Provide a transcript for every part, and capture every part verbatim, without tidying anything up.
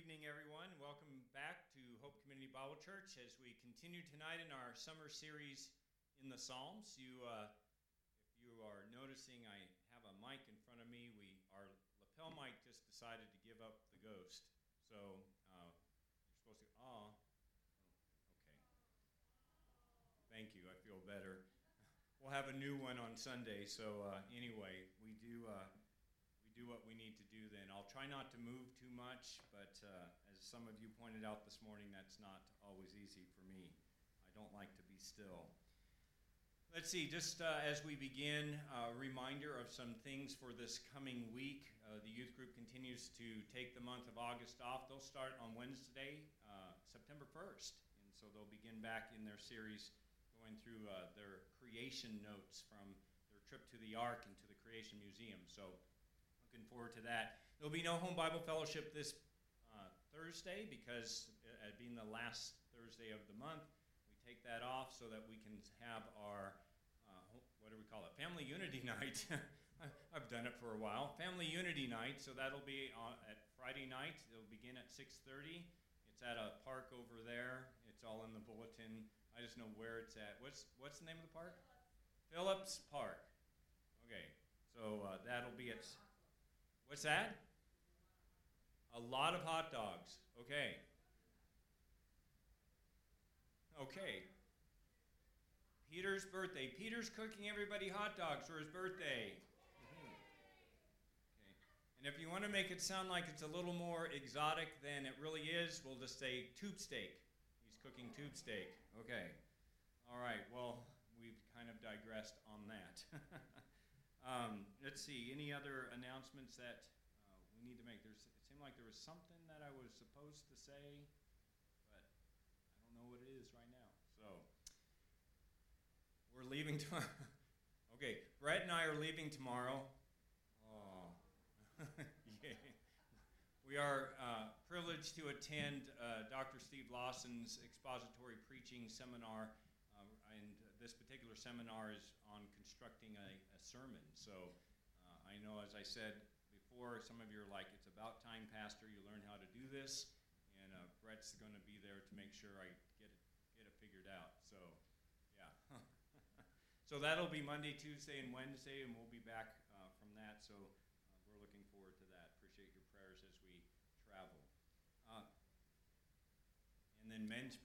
evening, everyone. Welcome back to Hope Community Bible Church as we continue tonight in our summer series in the Psalms. You, uh, if you are noticing, I have a mic in front of me. We, our lapel mic just decided to give up the ghost. So uh, you're supposed to, ah, okay. Thank you. I feel better. We'll have a new one on Sunday. So uh, anyway, we do. Uh, We do what we need to do then. I'll try not to move too much, but uh, as some of you pointed out this morning, that's not always easy for me. I don't like to be still. Let's see, just uh, as we begin, a reminder of some things for this coming week. Uh, the youth group continues to take the month of August off. They'll start on Wednesday, uh, September first, and so they'll begin back in their series going through uh, their creation notes from their trip to the Ark and to the Creation Museum. So looking forward to that. There'll be no home Bible fellowship this uh, Thursday because uh, being the last Thursday of the month, we take that off so that we can have our, uh, what do we call it, Family Unity Night. I've done it for a while. Family Unity Night, so that'll be on, at Friday night. It'll begin at six thirty. It's at a park over there. It's all in the bulletin. I just know where it's at. What's, what's the name of the park? Phillips Park. Okay, so uh, that'll be at... What's that? A lot of hot dogs. Okay. Okay. Peter's birthday. Peter's cooking everybody hot dogs for his birthday. Mm-hmm. Okay. And if you want to make it sound like it's a little more exotic than it really is, we'll just say tube steak. He's cooking tube steak. Okay. All right. Well, we've kind of digressed on that. Um, let's see, any other announcements that uh, we need to make? There's, it seemed like there was something that I was supposed to say, but I don't know what it is right now. So, we're leaving tomorrow. Okay, Brett and I are leaving tomorrow. Oh, yeah. We are uh, privileged to attend uh, Doctor Steve Lawson's expository preaching seminar. Uh, and this particular seminar is on constructing a, a sermon. So uh, I know, as I said before, some of you are like, it's about time, Pastor, you learn how to do this. And uh, Brett's going to be there to make sure I get it, get it figured out. So, yeah. So that'll be Monday, Tuesday, and Wednesday, and we'll be back uh, from that. So uh, we're looking forward to that. Appreciate your prayers as we travel. Uh, and then men's...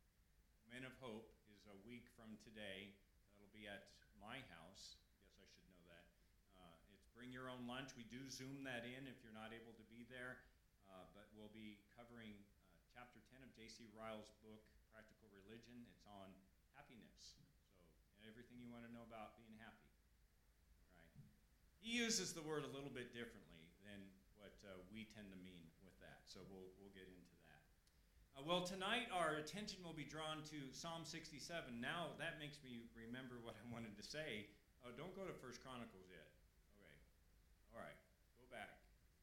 Men of Hope is a week from today. That'll be at my house. I guess I should know that. Uh, it's bring your own lunch. We do Zoom that in if you're not able to be there. Uh, but we'll be covering uh, chapter ten of J C Ryle's book, Practical Religion. It's on happiness. So everything you want to know about being happy. Right. He uses the word a little bit differently than what uh, we tend to mean with that. So we'll we'll get into that. Uh, well, tonight our attention will be drawn to Psalm sixty-seven. Now, that makes me remember what I wanted to say. Oh, don't go to First Chronicles yet. Okay. All right. Go back.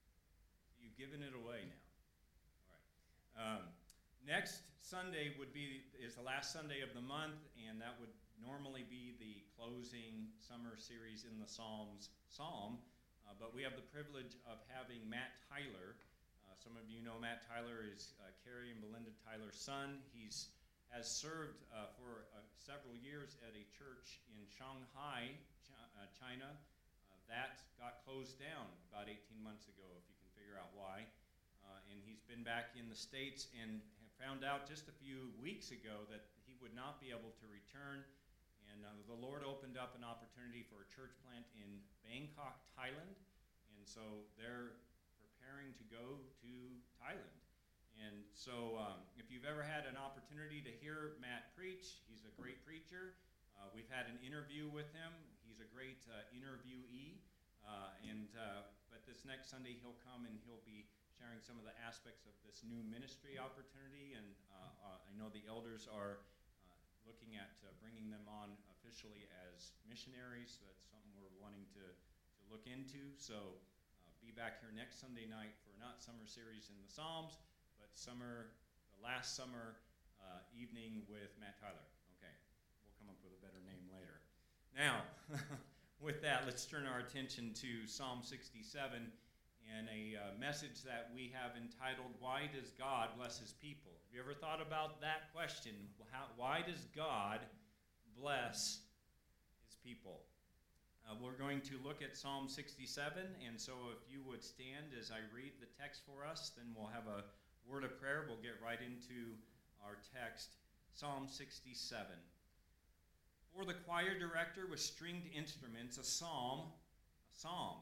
You've given it away now. All right. Um, next Sunday would be is the last Sunday of the month, and that would normally be the closing summer series in the Psalms psalm. Uh, but we have the privilege of having Matt Tyler. Uh, some of you know Matt Tyler is uh, Carrie and Belinda Tyler's son. He's has served uh, for uh, several years at a church in Shanghai, Ch- uh, China. Uh, that got closed down about eighteen months ago, if you can figure out why. Uh, and he's been back in the States and found out just a few weeks ago that he would not be able to return. And uh, the Lord opened up an opportunity for a church plant in Bangkok, Thailand. And so they're preparing to go to Thailand. And so um, if you've ever had an opportunity to hear Matt preach, he's a great preacher. Uh, we've had an interview with him. He's a great uh, interviewee. Uh, and uh, but this next Sunday he'll come and he'll be sharing some of the aspects of this new ministry opportunity. And uh, uh, I know the elders are uh, looking at uh, bringing them on officially as missionaries. So that's something we're wanting to, to look into. So be back here next Sunday night for not summer series in the Psalms, but summer, the last summer uh, evening with Matt Tyler. Okay, we'll come up with a better name later. Now, with that, let's turn our attention to Psalm sixty-seven. in a uh, message that we have entitled, Why Does God Bless His People? Have you ever thought about that question? How, why does God bless His people? Uh, we're going to look at Psalm sixty-seven, and so if you would stand as I read the text for us, then we'll have a word of prayer. We'll get right into our text. Psalm sixty-seven. For the choir director with stringed instruments, a psalm, a psalm.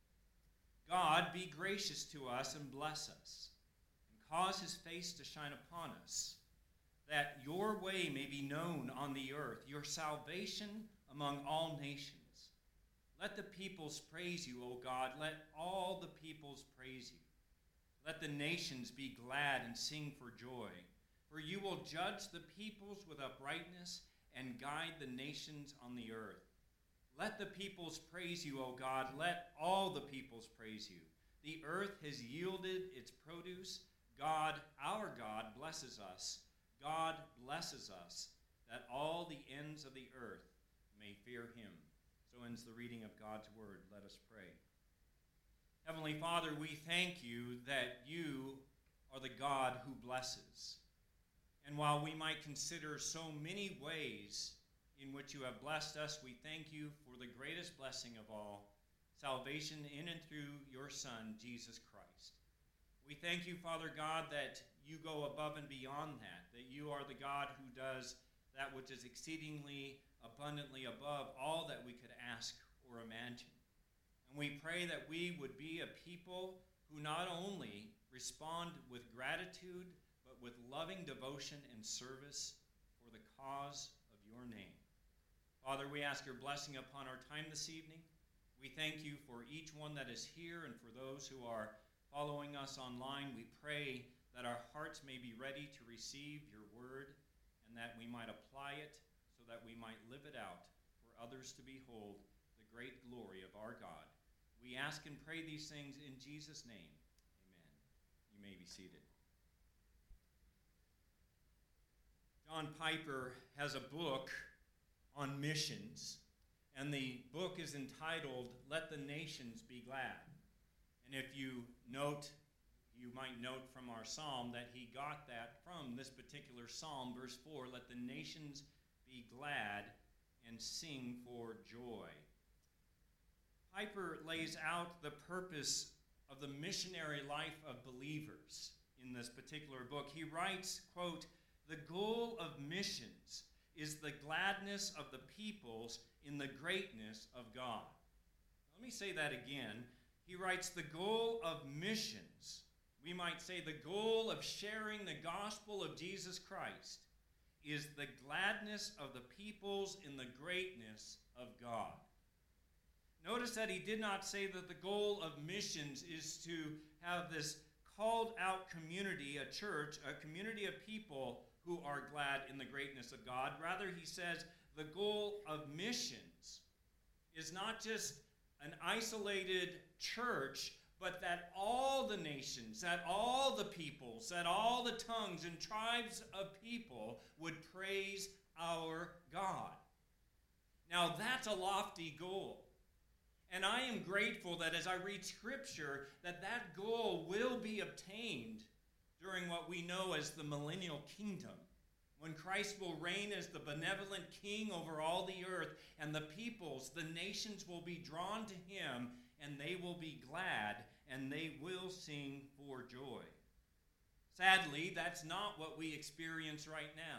God, be gracious to us and bless us, and cause his face to shine upon us, that your way may be known on the earth, your salvation among all nations. Let the peoples praise you, O God. Let all the peoples praise you. Let the nations be glad and sing for joy. For you will judge the peoples with uprightness and guide the nations on the earth. Let the peoples praise you, O God. Let all the peoples praise you. The earth has yielded its produce. God, our God, blesses us. God blesses us, that all the ends of the earth may fear him. So ends the reading of God's word. Let us pray. Heavenly Father, we thank you that you are the God who blesses. And while we might consider so many ways in which you have blessed us, we thank you for the greatest blessing of all, salvation in and through your Son, Jesus Christ. We thank you, Father God, that you go above and beyond that, that you are the God who does that which is exceedingly abundantly above all that we could ask or imagine. And we pray that we would be a people who not only respond with gratitude, but with loving devotion and service for the cause of your name. Father, we ask your blessing upon our time this evening. We thank you for each one that is here and for those who are following us online. We pray that our hearts may be ready to receive your word and that we might apply it so that we might live it out for others to behold the great glory of our God. We ask and pray these things in Jesus' name. Amen. You may be seated. John Piper has a book on missions, and the book is entitled, Let the Nations Be Glad. And if you note, you might note from our psalm that he got that from this particular psalm, verse four, let the nations be glad and sing for joy. Piper lays out the purpose of the missionary life of believers in this particular book. He writes, quote, the goal of missions is the gladness of the peoples in the greatness of God. Let me say that again. He writes, the goal of missions, we might say the goal of sharing the gospel of Jesus Christ, is the gladness of the peoples in the greatness of God. Notice that he did not say that the goal of missions is to have this called out community, a church, a community of people who are glad in the greatness of God. Rather, he says the goal of missions is not just an isolated church, but that all the nations, that all the peoples, that all the tongues and tribes of people would praise our God. Now, that's a lofty goal. And I am grateful that as I read Scripture, that that goal will be obtained during what we know as the millennial kingdom, when Christ will reign as the benevolent king over all the earth, and the peoples, the nations will be drawn to him, and they will be glad, and they will sing for joy. Sadly, that's not what we experience right now.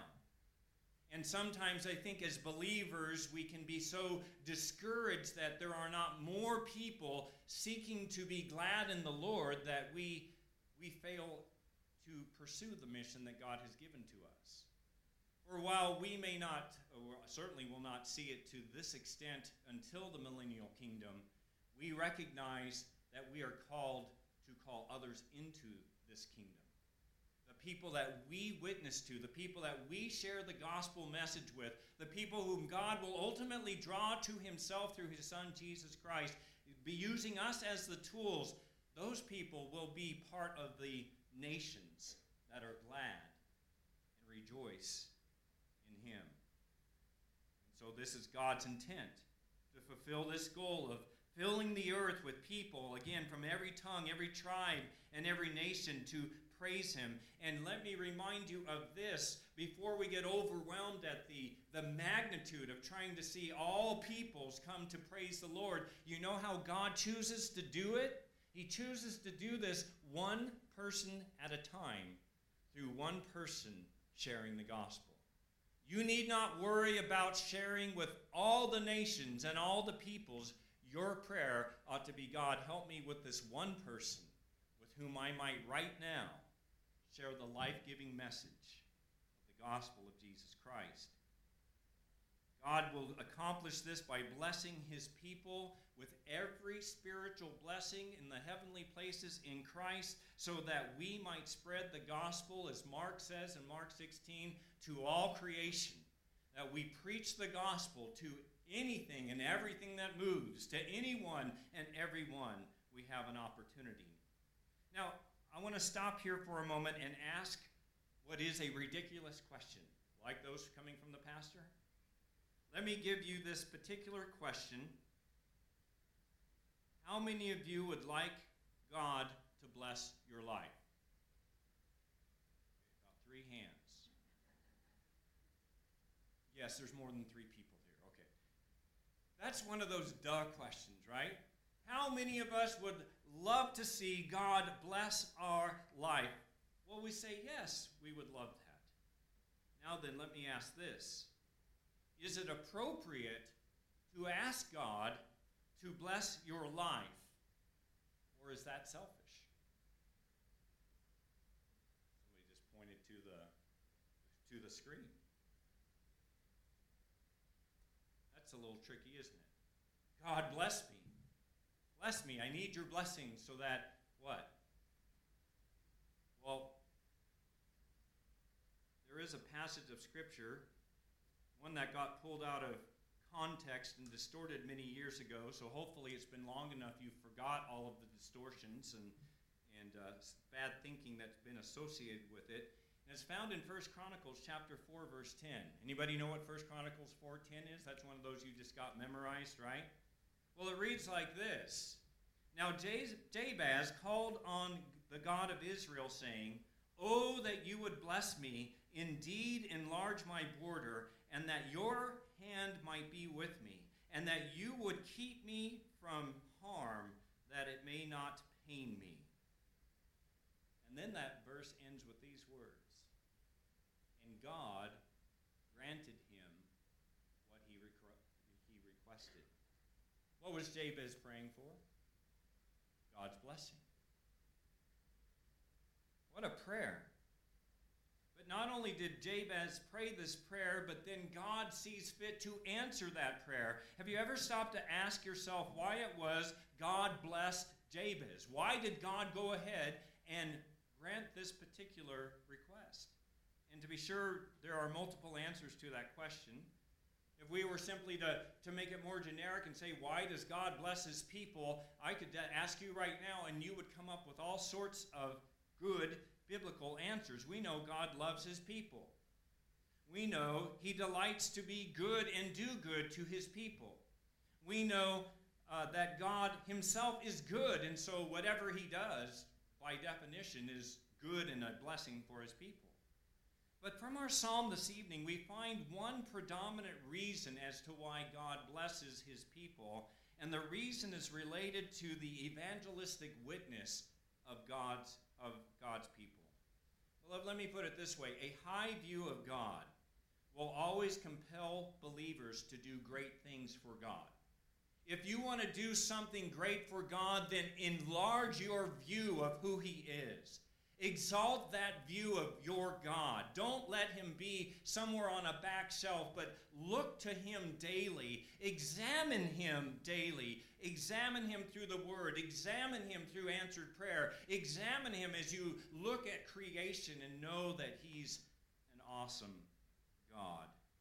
And sometimes I think as believers, we can be so discouraged that there are not more people seeking to be glad in the Lord that we, we fail to pursue the mission that God has given to us. For while we may not, or certainly will not see it to this extent until the millennial kingdom, we recognize that we are called to call others into this kingdom. The people that we witness to, the people that we share the gospel message with, the people whom God will ultimately draw to himself through his Son, Jesus Christ, be using us as the tools, those people will be part of the nations that are glad and rejoice in him. And so this is God's intent, to fulfill this goal of filling the earth with people, again, from every tongue, every tribe, and every nation to praise him. And let me remind you of this before we get overwhelmed at the, the magnitude of trying to see all peoples come to praise the Lord. You know how God chooses to do it? He chooses to do this one person at a time through one person sharing the gospel. You need not worry about sharing with all the nations and all the peoples. Your prayer ought to be, God, help me with this one person with whom I might right now share the life-giving message of the gospel of Jesus Christ. God will accomplish this by blessing his people with every spiritual blessing in the heavenly places in Christ, so that we might spread the gospel, as Mark says in Mark sixteen, to all creation. That we preach the gospel to anything and everything that moves, to anyone and everyone. We have an opportunity. Now, I want to stop here for a moment and ask what is a ridiculous question, like those coming from the pastor. Let me give you this particular question. How many of you would like God to bless your life? About three hands. Yes, there's more than three people here. Okay. That's one of those duh questions, right? How many of us would love to see God bless our life? Well, we say yes, we would love that. Now then, let me ask this. Is it appropriate to ask God to bless your life, or is that selfish? Somebody just pointed to the to the screen. That's a little tricky, isn't it? God bless me. Bless me. I need your blessing so that what? Well, there is a passage of Scripture, one that got pulled out of context and distorted many years ago, so hopefully it's been long enough you forgot all of the distortions and, and uh, bad thinking that's been associated with it. And it's found in First Chronicles chapter four, verse ten. Anybody know what First Chronicles four ten is? That's one of those you just got memorized, right? Well, it reads like this. Now Jabez called on the God of Israel, saying, "Oh, that you would bless me, indeed enlarge my border, and that your hand might be with me, and that you would keep me from harm, that it may not pain me." And then that verse ends with these words. And God granted him what he, requ- he requested. What was Jabez praying for? God's blessing. What a prayer. But not only did Jabez pray this prayer, but then God sees fit to answer that prayer. Have you ever stopped to ask yourself why it was God blessed Jabez? Why did God go ahead and grant this particular request? And to be sure, there are multiple answers to that question. If we were simply to, to make it more generic and say, why does God bless his people? I could ask you right now, and you would come up with all sorts of good biblical answers. We know God loves his people. We know he delights to be good and do good to his people. We know uh, that God himself is good, and so whatever he does, by definition, is good and a blessing for his people. But from our psalm this evening, we find one predominant reason as to why God blesses his people, and the reason is related to the evangelistic witness of God's, of God's people. Well, let me put it this way. A high view of God will always compel believers to do great things for God. If you want to do something great for God, then enlarge your view of who he is. Exalt that view of your God. Don't let him be somewhere on a back shelf, but look to him daily. Examine him daily. Examine him through the word. Examine him through answered prayer. Examine him as you look at creation and know that he's an awesome God.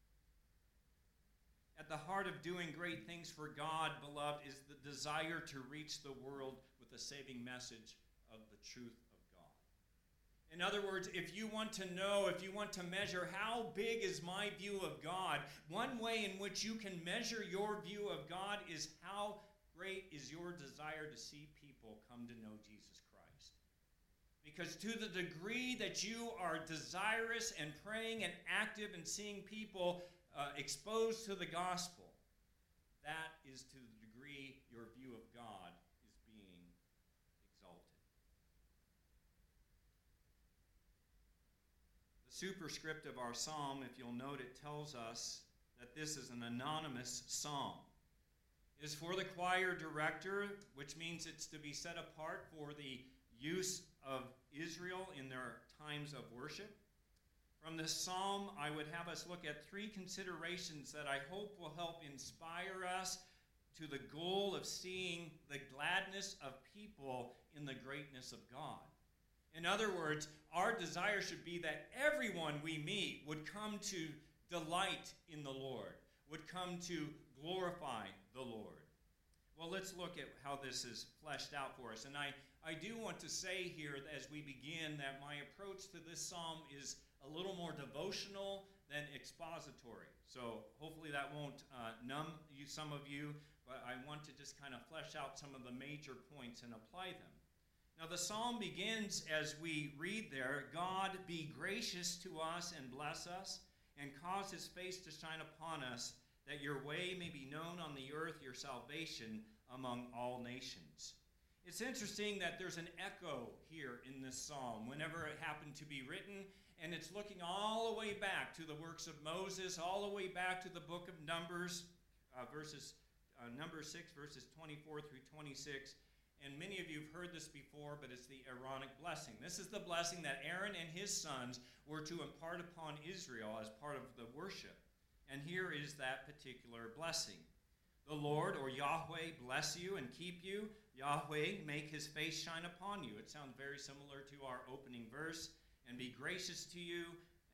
At the heart of doing great things for God, beloved, is the desire to reach the world with the saving message of the truth of God. In other words, if you want to know, if you want to measure how big is my view of God, one way in which you can measure your view of God is how great is your desire to see people come to know Jesus Christ? Because to the degree that you are desirous and praying and active and seeing people uh, exposed to the gospel, that is to the degree your view of God is being exalted. The superscript of our psalm, if you'll note, it tells us that this is an anonymous psalm. It is for the choir director, which means it's to be set apart for the use of Israel in their times of worship. From this psalm, I would have us look at three considerations that I hope will help inspire us to the goal of seeing the gladness of people in the greatness of God. In other words, our desire should be that everyone we meet would come to delight in the Lord, would come to glorify the Lord. Well, let's look at how this is fleshed out for us. And I, I do want to say here as we begin that my approach to this psalm is a little more devotional than expository. So hopefully that won't uh, numb you, some of you, but I want to just kind of flesh out some of the major points and apply them. Now the psalm begins as we read there, God be gracious to us and bless us, and cause his face to shine upon us, that your way may be known on the earth, your salvation among all nations. It's interesting that there's an echo here in this psalm whenever it happened to be written, and it's looking all the way back to the works of Moses, all the way back to the book of Numbers, uh, verses uh, number six, verses twenty-four through twenty-six. And many of you have heard this before, but it's the Aaronic blessing. This is the blessing that Aaron and his sons were to impart upon Israel as part of the worship. And here is that particular blessing. The Lord, or Yahweh, bless you and keep you. Yahweh, make his face shine upon you. It sounds very similar to our opening verse. And be gracious to you.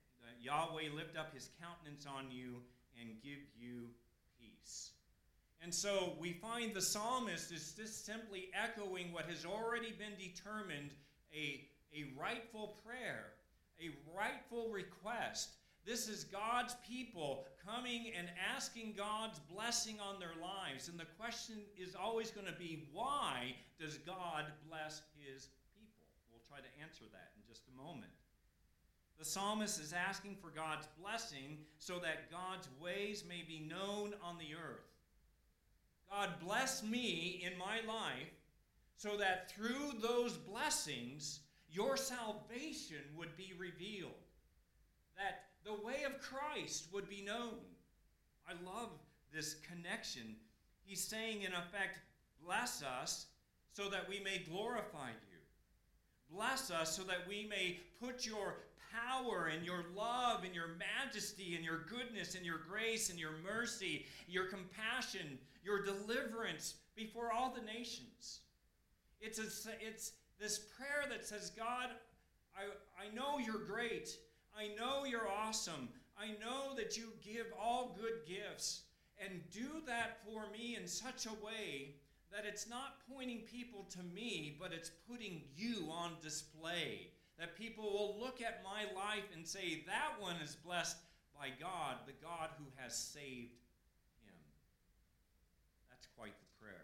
Yahweh, lift up his countenance on you and give you peace. And so we find the psalmist is just simply echoing what has already been determined, a, a rightful prayer, a rightful request. This is God's people coming and asking God's blessing on their lives. And the question is always going to be, why does God bless his people? We'll try to answer that in just a moment. The psalmist is asking for God's blessing so that God's ways may be known on the earth. God, bless me in my life so that through those blessings, your salvation would be revealed. That the way of Christ would be known. I love this connection. He's saying, in effect, bless us so that we may glorify you. Bless us so that we may put your power and your love and your majesty and your goodness and your grace and your mercy, your compassion, your deliverance before all the nations. It's, a, it's this prayer that says, God, I, I know you're great. I know you're awesome. I know that you give all good gifts. And do that for me in such a way that it's not pointing people to me, but it's putting you on display. That people will look at my life and say, that one is blessed by God, the God who has saved him. That's quite the prayer.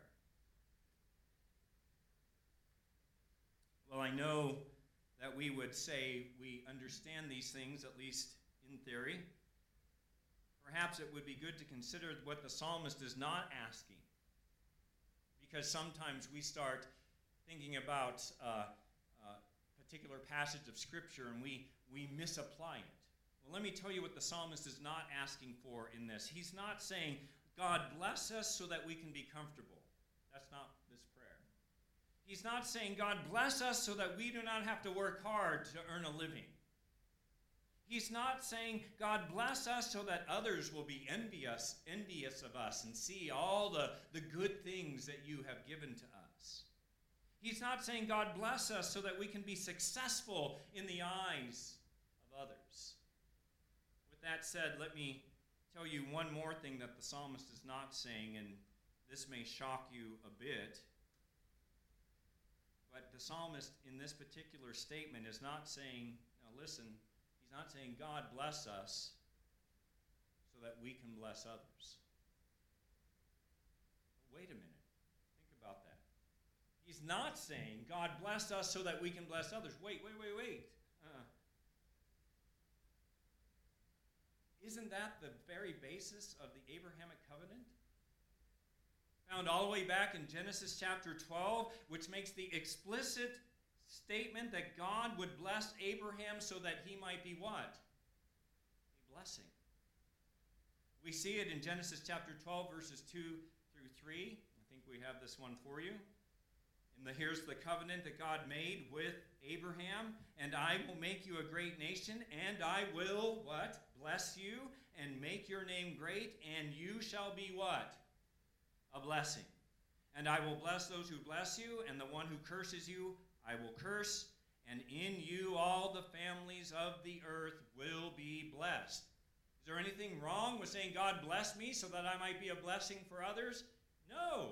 Well, I know that we would say we understand these things, at least in theory. Perhaps it would be good to consider what the psalmist is not asking. Because sometimes we start thinking about uh, a particular passage of Scripture and we, we misapply it. Well, let me tell you what the psalmist is not asking for in this. He's not saying, God, bless us so that we can be comfortable. That's not this prayer. He's not saying, God, bless us so that we do not have to work hard to earn a living. He's not saying, God, bless us so that others will be envious, envious of us and see all the, the good things that you have given to us. He's not saying, God, bless us so that we can be successful in the eyes of others. With that said, let me tell you one more thing that the psalmist is not saying, and this may shock you a bit. But the psalmist in this particular statement is not saying, now listen, he's not saying, God bless us so that we can bless others. But wait a minute. He's not saying God blessed us so that we can bless others. Wait, wait, wait, wait. Uh, isn't that the very basis of the Abrahamic covenant? Found all the way back in Genesis chapter twelve, which makes the explicit statement that God would bless Abraham so that he might be what? A blessing. We see it in Genesis chapter twelve, verses two through three. I think we have this one for you. And the, here's the covenant that God made with Abraham. And I will make you a great nation, and I will, what? Bless you, and make your name great, and you shall be what? A blessing. And I will bless those who bless you, and the one who curses you, I will curse, and in you all the families of the earth will be blessed. Is there anything wrong with saying, God bless me so that I might be a blessing for others? No.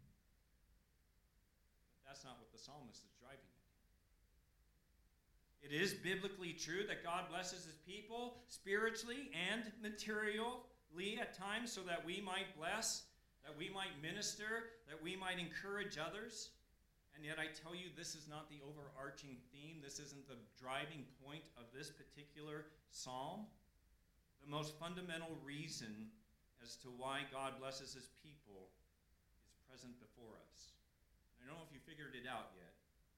But that's not what the psalmist is driving at. It is biblically true that God blesses his people spiritually and materially at times so that we might bless, that we might minister, that we might encourage others. And yet I tell you, this is not the overarching theme. This isn't the driving point of this particular psalm. The most fundamental reason as to why God blesses his people is present before us. I don't know if you figured it out yet.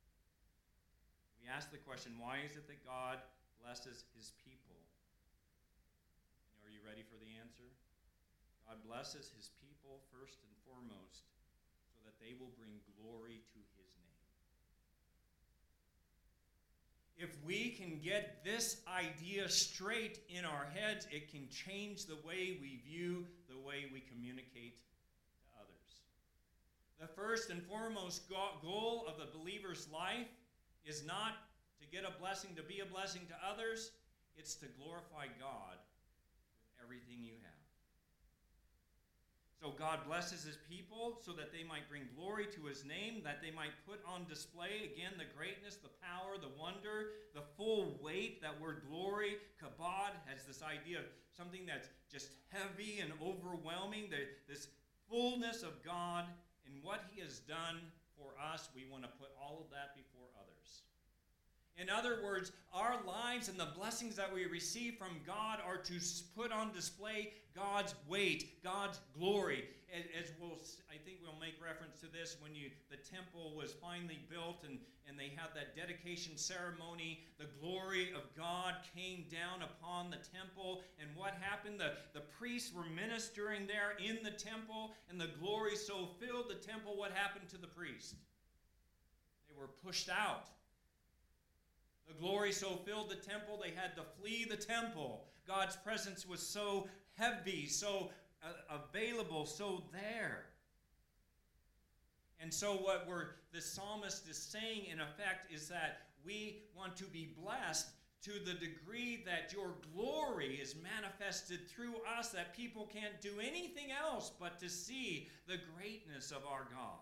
We ask the question, why is it that God blesses his people? And are you ready for the answer? God blesses his people first and foremost so that they will bring glory to his name. If we can get this idea straight in our heads, it can change the way we view the way we communicate to others. The first and foremost goal of the believer's life is not to get a blessing, to be a blessing to others. It's to glorify God with everything you have. So God blesses his people so that they might bring glory to his name, that they might put on display, again, the greatness, the power, the wonder, the full weight. That word glory, kabod, has this idea of something that's just heavy and overwhelming, the, this fullness of God and what he has done for us. We want to put all of that before others. In other words, our lives and the blessings that we receive from God are to put on display God's weight, God's glory. As we'll, I think we'll make reference to this when you, the temple was finally built and, and they had that dedication ceremony. The glory of God came down upon the temple. And what happened? The, the priests were ministering there in the temple, and the glory so filled the temple. What happened to the priests? They were pushed out. The glory so filled the temple, they had to flee the temple. God's presence was so heavy, so uh, available, so there. And so what we're, the psalmist is saying, in effect, is that we want to be blessed to the degree that your glory is manifested through us, that people can't do anything else but to see the greatness of our God.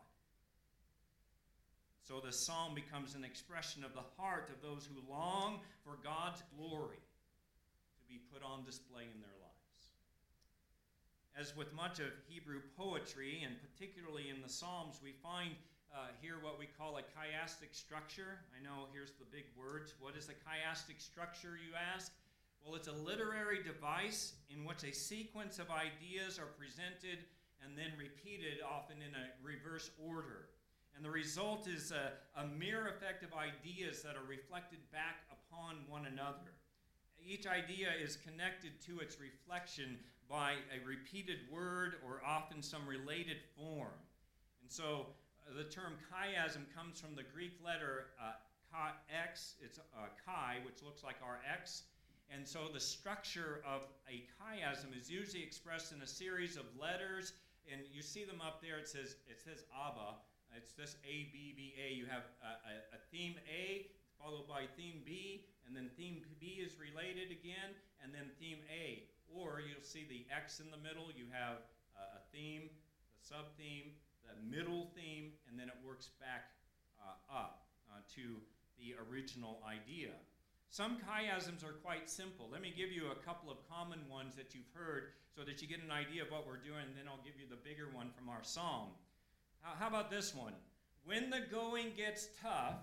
So the psalm becomes an expression of the heart of those who long for God's glory to be put on display in their lives. As with much of Hebrew poetry, and particularly in the Psalms, we find uh, here what we call a chiastic structure. I know here's the big words. What is a chiastic structure, you ask? Well, it's a literary device in which a sequence of ideas are presented and then repeated, often in a reverse order. And the result is a, a mere effect of ideas that are reflected back upon one another. Each idea is connected to its reflection by a repeated word or often some related form. And so uh, the term chiasm comes from the Greek letter uh, chi, X. It's uh, chi, which looks like our X. And so the structure of a chiasm is usually expressed in a series of letters. And you see them up there. It says, it says Abba. It's this A, B, B, A. You have a, a, a theme A followed by theme B, and then theme B is related again, and then theme A. Or you'll see the X in the middle. You have uh, a theme, the sub-theme, the middle theme, and then it works back uh, up uh, to the original idea. Some chiasms are quite simple. Let me give you a couple of common ones that you've heard so that you get an idea of what we're doing, and then I'll give you the bigger one from our psalm. How about this one? When the going gets tough,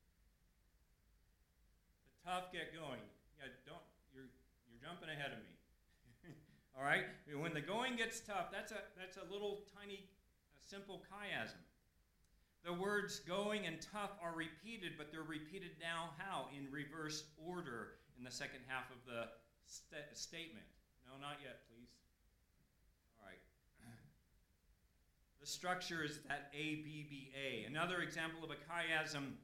the tough get going. Yeah, don't you're you're jumping ahead of me. All right? When the going gets tough, that's a that's a little tiny a simple chiasm. The words going and tough are repeated, but they're repeated now how? In reverse order in the second half of the st- statement. No, not yet, please. All right. The structure is that A, B, B, A. Another example of a chiasm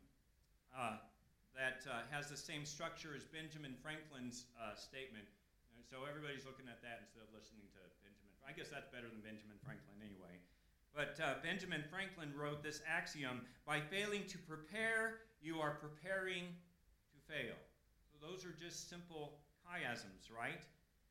uh, that uh, has the same structure as Benjamin Franklin's uh, statement. And so everybody's looking at that instead of listening to Benjamin. I guess that's better than Benjamin Franklin anyway. But uh, Benjamin Franklin wrote this axiom: by failing to prepare, you are preparing to fail. So those are just simple chiasms, right?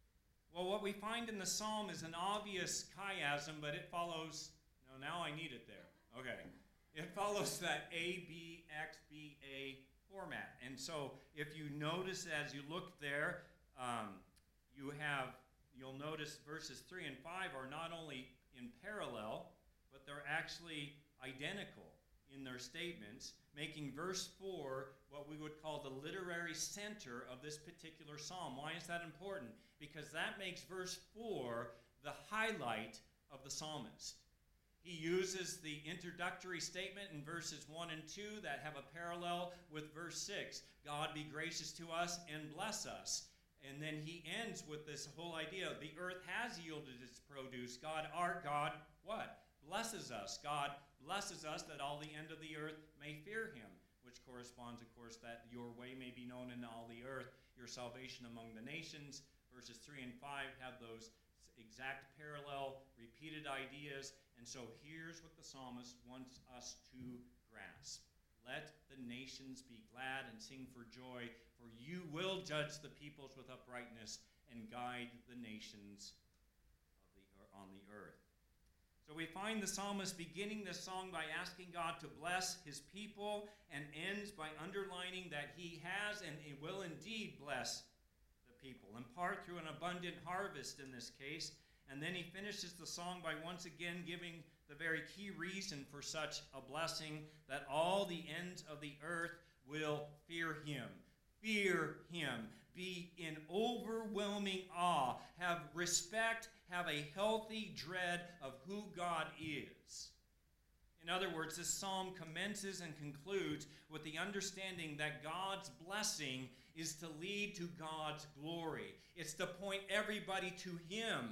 Well, what we find in the psalm is an obvious chiasm, but it follows... No, now I need it there. Okay. It follows that A, B, X, B, A format. And so if you notice as you look there, um, you have, you'll notice verses three and five are not only in parallel, but they're actually identical in their statements, making verse four what we would call the literary center of this particular psalm. Why is that important? Because that makes verse four the highlight of the psalmist. He uses the introductory statement in verses one and two that have a parallel with verse six. God be gracious to us and bless us. And then he ends with this whole idea. The earth has yielded its produce. God, our God, what? Blesses us. God blesses us that all the end of the earth may fear him, which corresponds, of course, that your way may be known in all the earth, your salvation among the nations. Verses three and five have those exact parallel, repeated ideas. And so here's what the psalmist wants us to grasp. Let the nations be glad and sing for joy, for you will judge the peoples with uprightness and guide the nations of the, on the earth. So we find the psalmist beginning this song by asking God to bless his people, and ends by underlining that he has and will indeed bless the people, in part through an abundant harvest in this case. And then he finishes the song by once again giving the very key reason for such a blessing, that all the ends of the earth will fear him. Fear him. Be in overwhelming awe. Have respect. Have a healthy dread of who God is. In other words, this psalm commences and concludes with the understanding that God's blessing is to lead to God's glory. It's to point everybody to him.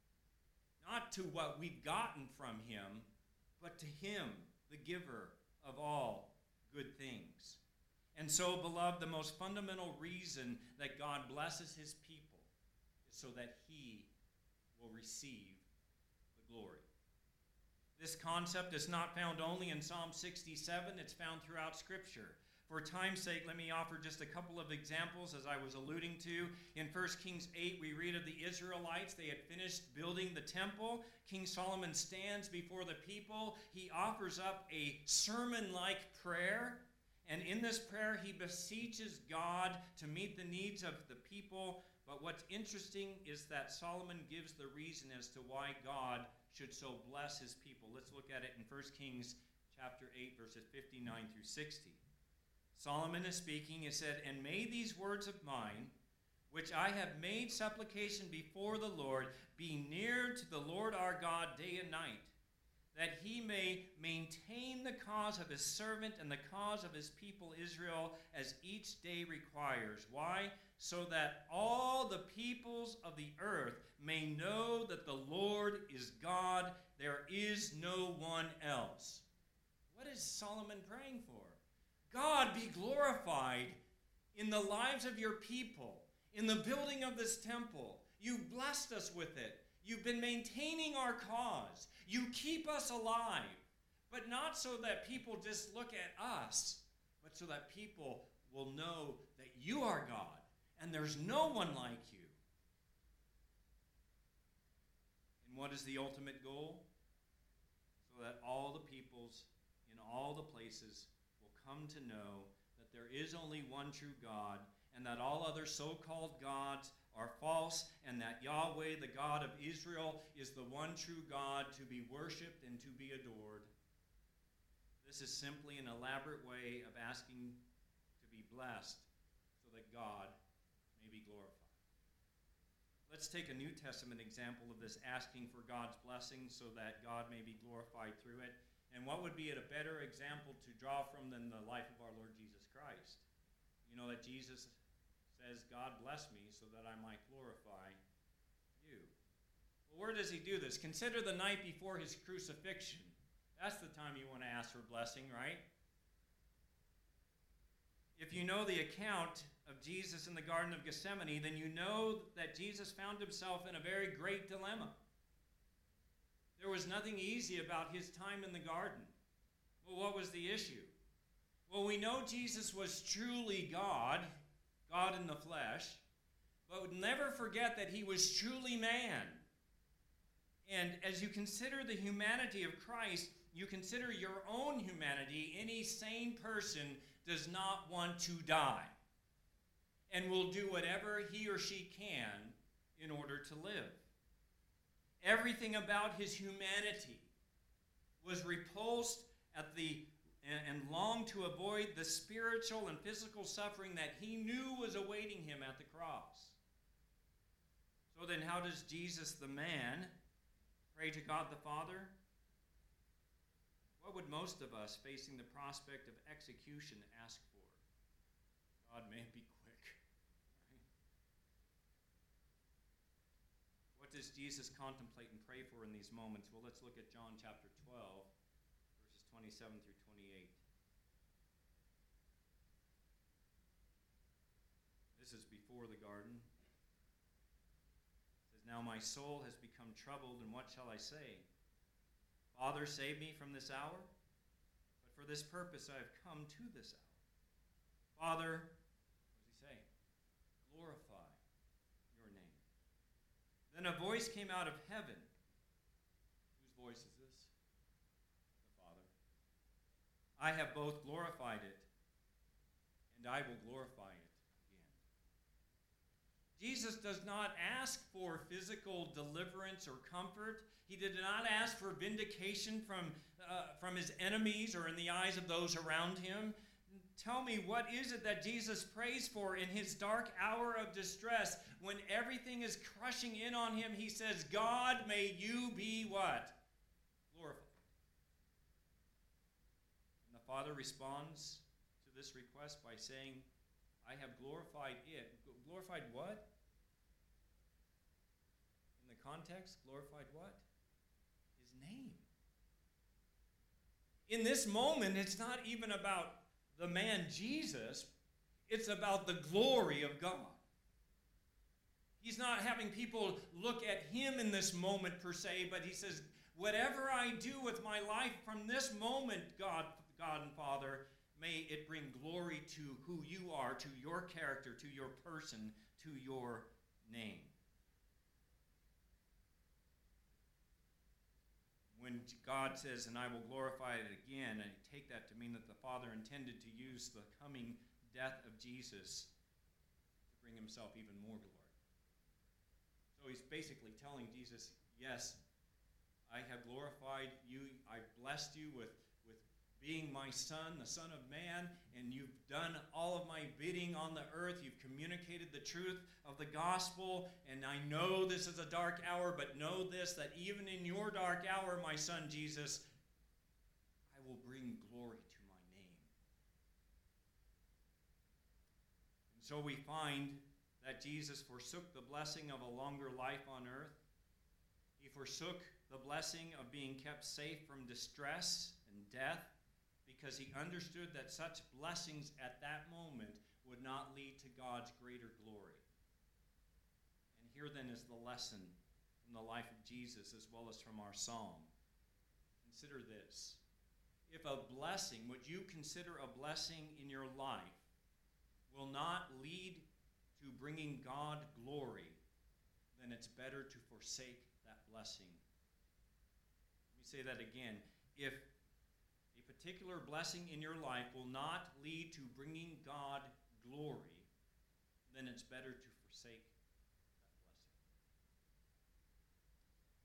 Not to what we've gotten from him, but to him, the giver of all good things. And so, beloved, the most fundamental reason that God blesses his people is so that he will receive the glory. This concept is not found only in Psalm sixty-seven, it's found throughout Scripture. For time's sake, let me offer just a couple of examples, as I was alluding to. In First Kings eight, we read of the Israelites. They had finished building the temple. King Solomon stands before the people. He offers up a sermon-like prayer. And in this prayer, he beseeches God to meet the needs of the people. But what's interesting is that Solomon gives the reason as to why God should so bless his people. Let's look at it in First Kings chapter eight, verses fifty-nine through sixty. Solomon is speaking. He said, "And may these words of mine, which I have made supplication before the Lord, be near to the Lord our God day and night, that he may maintain the cause of his servant and the cause of his people Israel as each day requires." Why? So that all the peoples of the earth may know that the Lord is God, there is no one else. What is Solomon praying for? God, be glorified in the lives of your people, in the building of this temple. You've blessed us with it. You've been maintaining our cause. You keep us alive, but not so that people just look at us, but so that people will know that you are God and there's no one like you. And what is the ultimate goal? So that all the peoples in all the places come to know that there is only one true God, and that all other so-called gods are false, and that Yahweh, the God of Israel, is the one true God to be worshipped and to be adored. This This is simply an elaborate way of asking to be blessed so that God may be glorified. Let's take a New Testament example of this asking for God's blessing so that God may be glorified through it. And what would be a better example to draw from than the life of our Lord Jesus Christ? You know that Jesus says, God bless me so that I might glorify you. Well, where does he do this? Consider the night before his crucifixion. That's the time you want to ask for blessing, right? If you know the account of Jesus in the Garden of Gethsemane, then you know that Jesus found himself in a very great dilemma. There was nothing easy about his time in the garden. Well, what was the issue? Well, we know Jesus was truly God, God in the flesh, but never forget that he was truly man. And as you consider the humanity of Christ, you consider your own humanity. Any sane person does not want to die and will do whatever he or she can in order to live. Everything about his humanity was repulsed at the and longed to avoid the spiritual and physical suffering that he knew was awaiting him at the cross. So then how does Jesus the man pray to God the Father? What would most of us facing the prospect of execution ask for? God, may it be quick. Right? What does Jesus contemplate and pray for in these moments? Well, let's look at John chapter twelve, verses twenty-seven through twenty-eight. This is before the garden. It says, now my soul has become troubled, and what shall I say? Father, save me from this hour, but for this purpose I have come to this hour. Father, what does he say? Glorify your name. Then a voice came out of heaven. Whose voice is this? The Father. I have both glorified it, and I will glorify it again. Jesus does not ask for physical deliverance or comfort. He did not ask for vindication from, uh, from his enemies or in the eyes of those around him. Tell me, what is it that Jesus prays for in his dark hour of distress? When everything is crushing in on him, he says, God, may you be what? Glorified. And the Father responds to this request by saying, I have glorified it. Glorified what? In the context, glorified what? Name. In this moment, it's not even about the man Jesus, it's about the glory of God. He's not having people look at him in this moment per se, but he says, whatever I do with my life from this moment, God, God and Father, may it bring glory to who you are, to your character, to your person, to your name. When God says, and I will glorify it again, I take that to mean that the Father intended to use the coming death of Jesus to bring himself even more glory. So he's basically telling Jesus, yes, I have glorified you, I've blessed you with, with being my son, the Son of Man, and you've done all of my bidding on the earth. You've communicated the truth of the gospel, and I know this is a dark hour, but know this, that even in your dark hour, my son Jesus, I will bring glory to my name. And so we find that Jesus forsook the blessing of a longer life on earth. He forsook the blessing of being kept safe from distress and death, because he understood that such blessings at that moment would not lead to God's greater glory. And here then is the lesson from the life of Jesus as well as from our psalm. Consider this. If a blessing, what you consider a blessing in your life, will not lead to bringing God glory, then it's better to forsake that blessing. Let me say that again. If particular blessing in your life will not lead to bringing God glory, then it's better to forsake that blessing.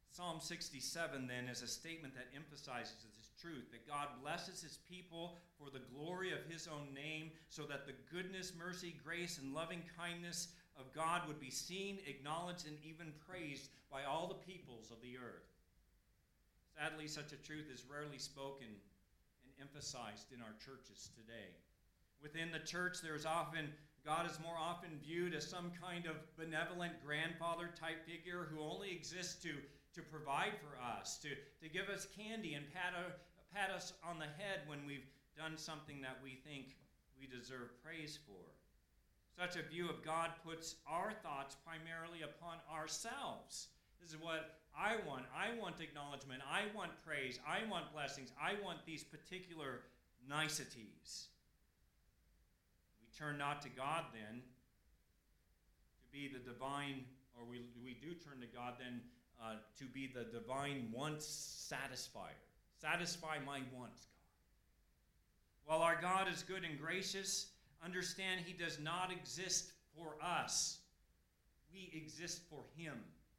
Psalm sixty-seven, then, is a statement that emphasizes this truth, that God blesses his people for the glory of his own name, so that the goodness, mercy, grace, and loving kindness of God would be seen, acknowledged, and even praised by all the peoples of the earth. Sadly, such a truth is rarely spoken and emphasized in our churches today. Within the church, there is often, God is more often viewed as some kind of benevolent grandfather-type figure who only exists to, to provide for us, to, to give us candy and pat, a, pat us on the head when we've done something that we think we deserve praise for. Such a view of God puts our thoughts primarily upon ourselves. This is what I want. I want acknowledgement. I want praise. I want blessings. I want these particular niceties. We turn not to God then to be the divine, or we, we do turn to God then uh, to be the divine wants satisfier. Satisfy my wants, God. While our God is good and gracious, understand he does not exist for us. We exist for him.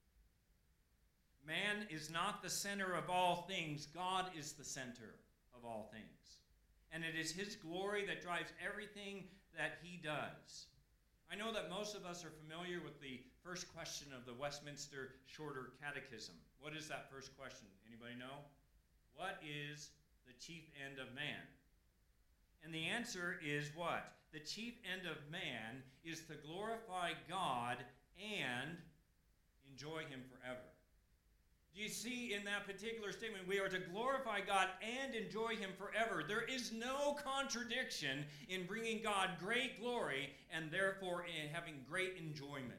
Man is not the center of all things. God is the center of all things. And it is his glory that drives everything that he does. I know that most of us are familiar with the first question of the Westminster Shorter Catechism. What is that first question? Anybody know? What is the chief end of man? And the answer is what? The chief end of man is to glorify God and enjoy him forever. Do you see in that particular statement, we are to glorify God and enjoy him forever. There is no contradiction in bringing God great glory and therefore in having great enjoyment.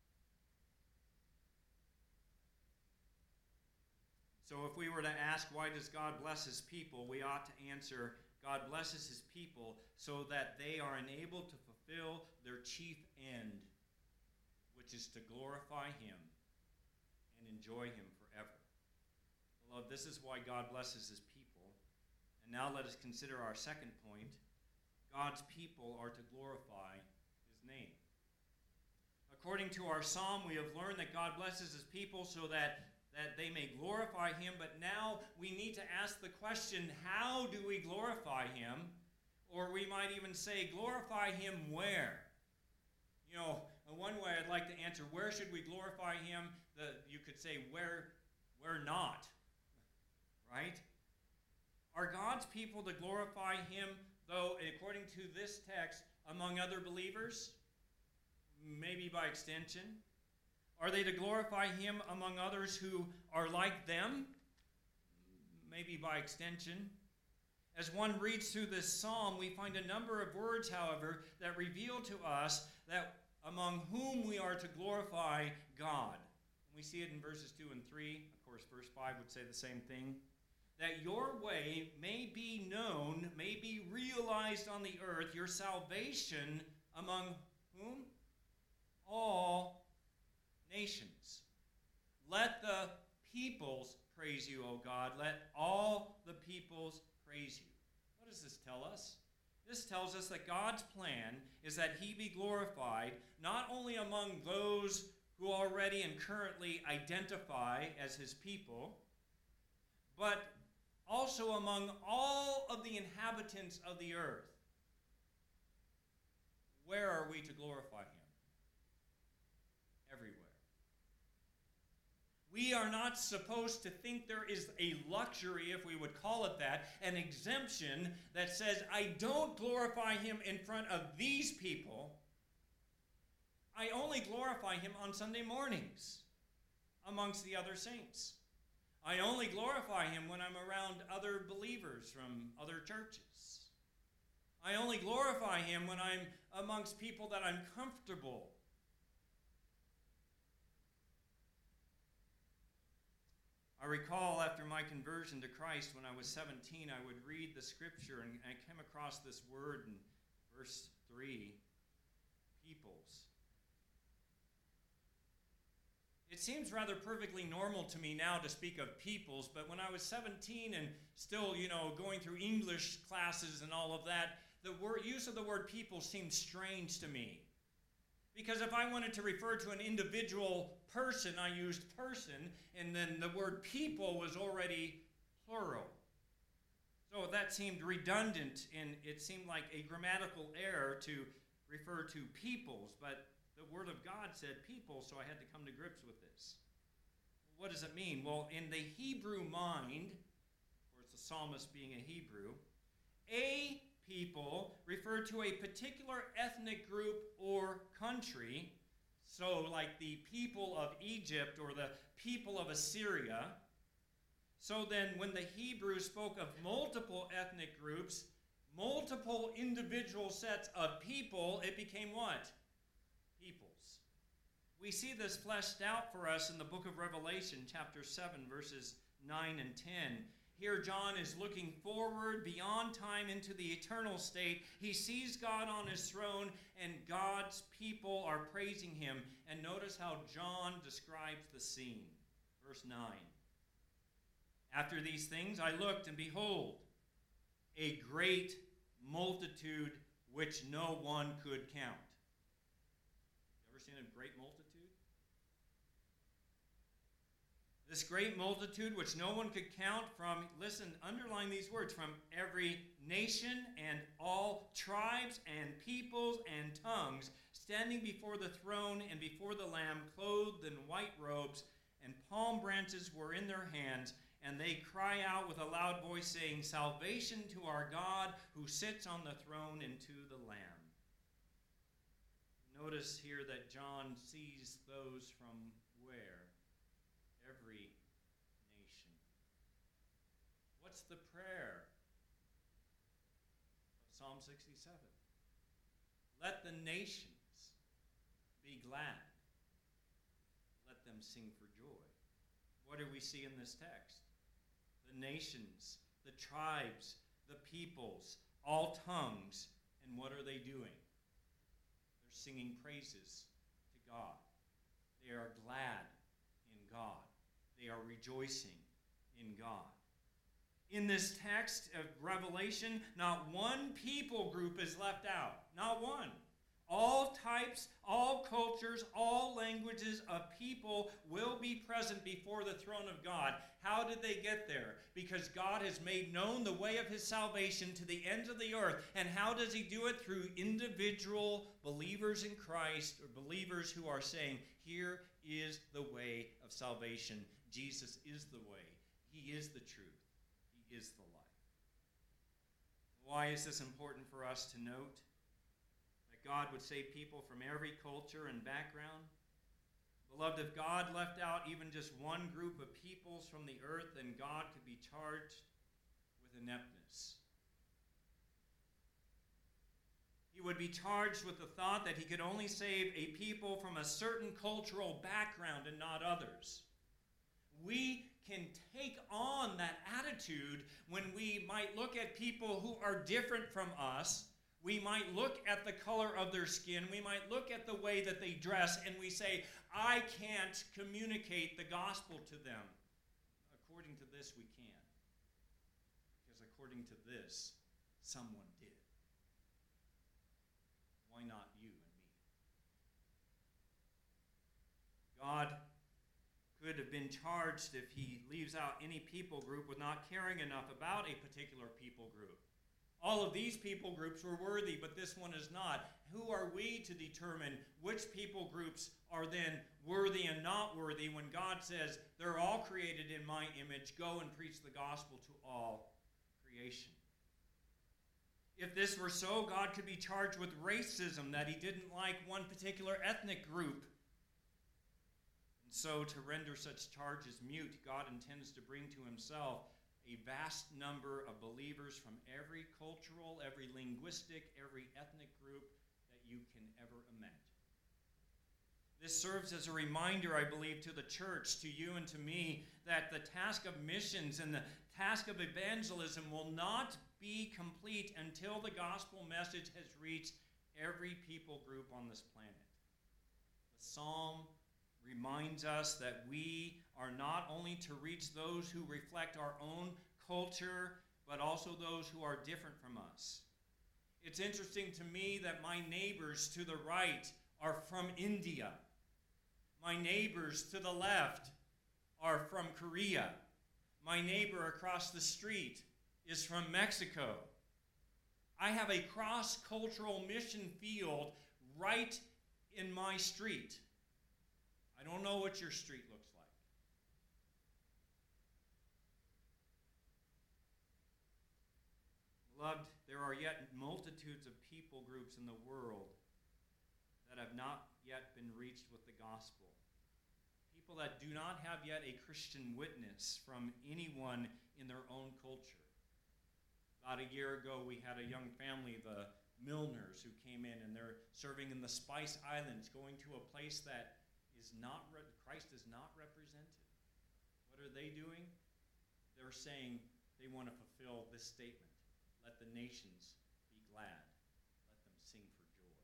So if we were to ask, why does God bless his people, we ought to answer, God blesses his people so that they are enabled to fulfill their chief end, which is to glorify him and enjoy him forever. Beloved, this is why God blesses his people. And now let us consider our second point. God's people are to glorify his name. According to our psalm, we have learned that God blesses his people so that, that they may glorify him. But now we need to ask the question, how do we glorify him? Or we might even say, glorify him where? You know, one way I'd like to answer, where should we glorify him? The, you could say, where, where not? Right? Are God's people to glorify him, though, according to this text, among other believers? Maybe by extension. Are they to glorify him among others who are like them? Maybe by extension. As one reads through this psalm, we find a number of words, however, that reveal to us that among whom we are to glorify God. We see it in verses two and three. Of course, verse five would say the same thing. That your way may be known, may be realized on the earth, your salvation among whom? All nations. Let the peoples praise you, O God. Let all the peoples praise you. What does this tell us? This tells us that God's plan is that he be glorified not only among those who already and currently identify as his people, but also among all of the inhabitants of the earth. Where are we to glorify him? Everywhere. We are not supposed to think there is a luxury, if we would call it that, an exemption that says, I don't glorify him in front of these people. I only glorify him on Sunday mornings amongst the other saints. I only glorify him when I'm around other believers from other churches. I only glorify him when I'm amongst people that I'm comfortable. I recall after my conversion to Christ when I was seventeen, I would read the scripture and I came across this word in verse three, peoples. It seems rather perfectly normal to me now to speak of peoples, but when I was seventeen and still, you know, going through English classes and all of that, the word, use of the word people seemed strange to me. Because if I wanted to refer to an individual person, I used person, and then the word people was already plural. So that seemed redundant, and it seemed like a grammatical error to refer to peoples, but the Word of God said people, so I had to come to grips with this. What does it mean? Well, in the Hebrew mind, of course the psalmist being a Hebrew, a people referred to a particular ethnic group or country, so like the people of Egypt or the people of Assyria. So then when the Hebrews spoke of multiple ethnic groups, multiple individual sets of people, it became what? Peoples. We see this fleshed out for us in the book of Revelation, chapter seven, verses nine and ten. Here John is looking forward beyond time into the eternal state. He sees God on his throne, and God's people are praising him. And notice how John describes the scene. Verse nine. After these things I looked, and behold, a great multitude which no one could count. You ever seen a great multitude? This great multitude which no one could count from, listen, underline these words, from every nation and all tribes and peoples and tongues, standing before the throne and before the Lamb, clothed in white robes, and palm branches were in their hands, and they cry out with a loud voice, saying, Salvation to our God who sits on the throne and to the Lamb. Notice here that John sees those from where? Every nation. What's the prayer of Psalm sixty-seven? Let the nations be glad. Let them sing for joy. What do we see in this text? The nations, the tribes, the peoples, all tongues, and what are they doing? They're singing praises to God. They are glad in God. They are rejoicing in God. In this text of Revelation, not one people group is left out. Not one. All types, all cultures, all languages of people will be present before the throne of God. How did they get there? Because God has made known the way of his salvation to the ends of the earth. And how does he do it? Through individual believers in Christ, or believers who are saying, here is the way of salvation. Jesus is the way. He is the truth. He is the life. Why is this important for us to note? God would save people from every culture and background. Beloved, if God left out even just one group of peoples from the earth, then God could be charged with ineptness. He would be charged with the thought that he could only save a people from a certain cultural background and not others. We can take on that attitude when we might look at people who are different from us. We might look at the color of their skin. We might look at the way that they dress, and we say, I can't communicate the gospel to them. According to this, we can. Because according to this, someone did. Why not you and me? God could have been charged if he leaves out any people group with not caring enough about a particular people group. All of these people groups were worthy, but this one is not. Who are we to determine which people groups are then worthy and not worthy when God says they're all created in my image, go and preach the gospel to all creation? If this were so, God could be charged with racism, that he didn't like one particular ethnic group. And so to render such charges mute, God intends to bring to himself a vast number of believers from every cultural, every linguistic, every ethnic group that you can ever imagine. This serves as a reminder, I believe, to the church, to you and to me, that the task of missions and the task of evangelism will not be complete until the gospel message has reached every people group on this planet. The psalm reminds us that we are not only to reach those who reflect our own culture, but also those who are different from us. It's interesting to me that my neighbors to the right are from India. My neighbors to the left are from Korea. My neighbor across the street is from Mexico. I have a cross-cultural mission field right in my street. I don't know what your street looks like. Beloved, there are yet multitudes of people groups in the world that have not yet been reached with the gospel. People that do not have yet a Christian witness from anyone in their own culture. About a year ago, we had a young family, the Milners, who came in, and they're serving in the Spice Islands, going to a place that is not, re- Christ is not represented. What are they doing? They're saying they want to fulfill this statement. Let the nations be glad. Let them sing for joy.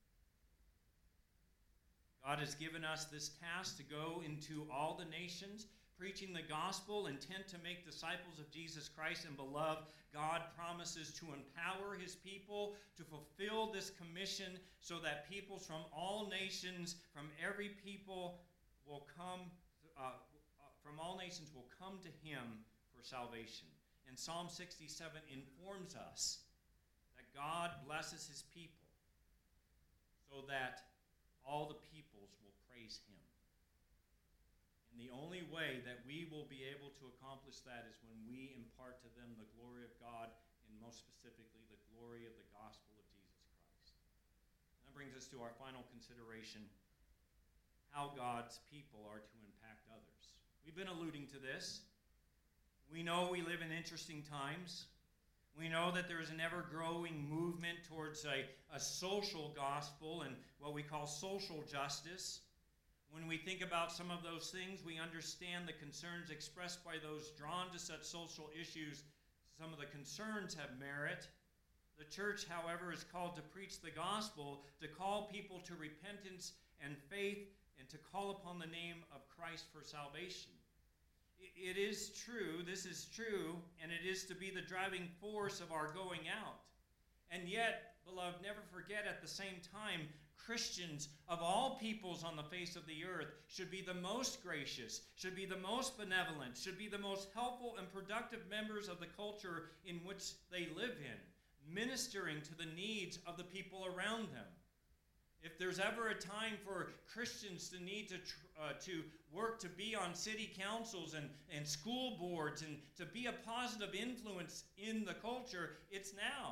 God has given us this task to go into all the nations, preaching the gospel, intent to make disciples of Jesus Christ. And beloved, God promises to empower his people to fulfill this commission so that peoples from all nations, from every people will come, uh, from all nations will come to him for salvation. And Psalm sixty-seven informs us that God blesses his people so that all the peoples will praise him. And the only way that we will be able to accomplish that is when we impart to them the glory of God, and most specifically the glory of the gospel of Jesus Christ. And that brings us to our final consideration, how God's people are to impact others. We've been alluding to this. We know we live in interesting times. We know that there is an ever-growing movement towards a, a social gospel and what we call social justice. When we think about some of those things, we understand the concerns expressed by those drawn to such social issues. Some of the concerns have merit. The church, however, is called to preach the gospel, to call people to repentance and faith, and to call upon the name of Christ for salvation. It is true, this is true, and it is to be the driving force of our going out. And yet, beloved, never forget at the same time, Christians of all peoples on the face of the earth should be the most gracious, should be the most benevolent, should be the most helpful and productive members of the culture in which they live in, ministering to the needs of the people around them. If there's ever a time for Christians to need to uh, to work to be on city councils and, and school boards and to be a positive influence in the culture, it's now.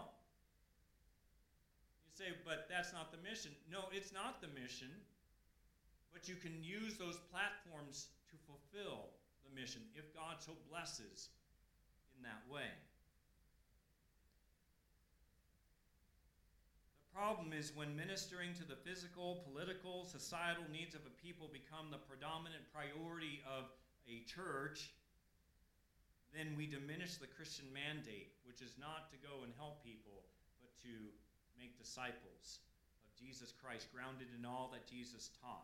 You say, but that's not the mission. No, it's not the mission, but you can use those platforms to fulfill the mission if God so blesses in that way. The problem is when ministering to the physical, political, societal needs of a people become the predominant priority of a church, then we diminish the Christian mandate, which is not to go and help people, but to make disciples of Jesus Christ, grounded in all that Jesus taught.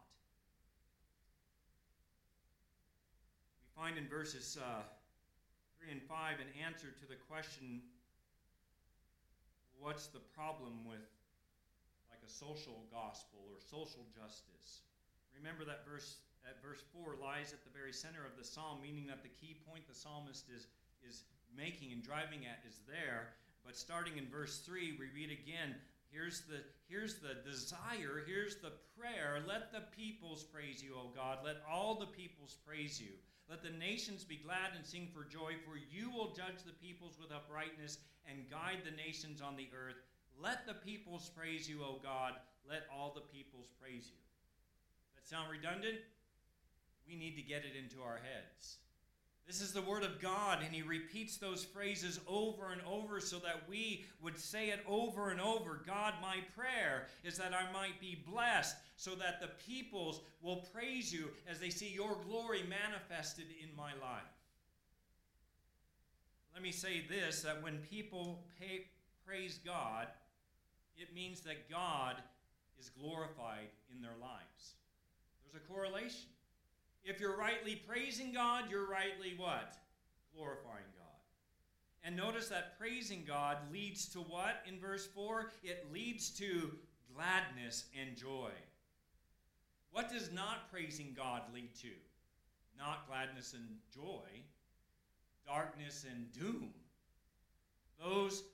We find in verses uh, three and five an answer to the question, what's the problem with like a social gospel or social justice? Remember that verse at verse four lies at the very center of the psalm, meaning that the key point the psalmist is, is making and driving at is there. But starting in verse three, we read again, here's the, here's the desire, here's the prayer. Let the peoples praise you, O God. Let all the peoples praise you. Let the nations be glad and sing for joy, for you will judge the peoples with uprightness and guide the nations on the earth. Let the peoples praise you, O God. Let all the peoples praise you. Does that sound redundant? We need to get it into our heads. This is the word of God, and he repeats those phrases over and over so that we would say it over and over. God, my prayer is that I might be blessed so that the peoples will praise you as they see your glory manifested in my life. Let me say this, that when people pay, praise God, it means that God is glorified in their lives. There's a correlation. If you're rightly praising God, you're rightly what? Glorifying God. And notice that praising God leads to what in verse four? It leads to gladness and joy. What does not praising God lead to? Not gladness and joy, darkness and doom. Those,